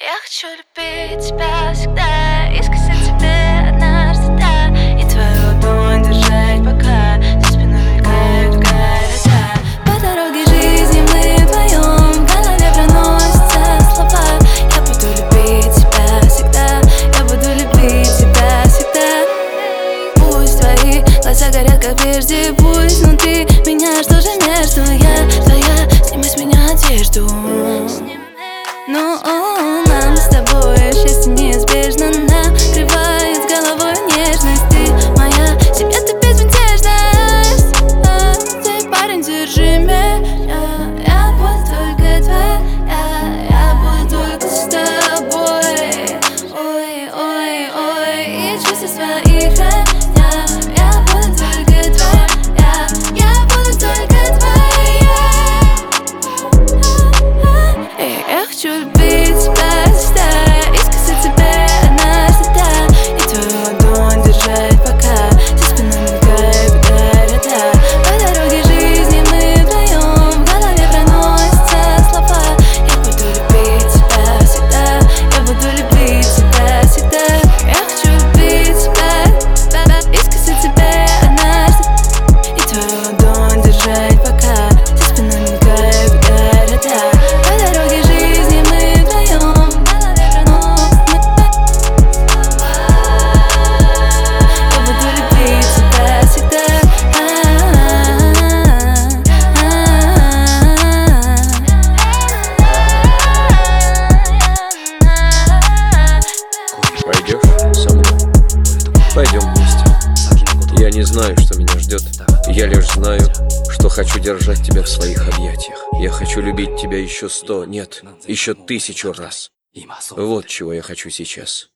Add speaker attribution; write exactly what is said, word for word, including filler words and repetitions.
Speaker 1: Я хочу любить тебя всегда, искать тебе однажды, да. И твою ладонь держать, пока за спиной мелькают города. По дороге жизни мы вдвоем, в голове проносятся слова. Я буду любить тебя всегда, я буду любить тебя всегда. Пусть твои глаза горят, как прежде, пусть внутри меня что-то между. Я твоя, сними с меня одежду. Ну, нам с тобой счастье неизбежно накрывает с головой нежность. Ты моя, себе ты безмятежность. а, Ты, парень, держи меня. Я буду только твоя, я буду только с тобой. Ой, ой, ой, и чувства свои храня. Я буду только твоя, я буду только твоя. И я хочу любить тебя всегда, искать тебе однажды, да. И твою ладонь держать, пока за спиной мелькают города. По дороге жизни мы вдвоем, в голове проносятся слова. Я буду любить тебя всегда, я буду любить тебя всегда. Я хочу любить тебя, искать тебе однажды. И твою ладонь держать, пока за спиной мелькают города. По дороге жизни мы вдвоем, в голове проносятся слова. Я буду любить тебя всегда.
Speaker 2: Пойдешь со мной? Пойдем вместе. Я не знаю, что меня ждет. Я лишь знаю, что хочу держать тебя в своих объятиях. Я хочу любить тебя еще сто, нет, еще тысячу раз. Вот чего я хочу сейчас.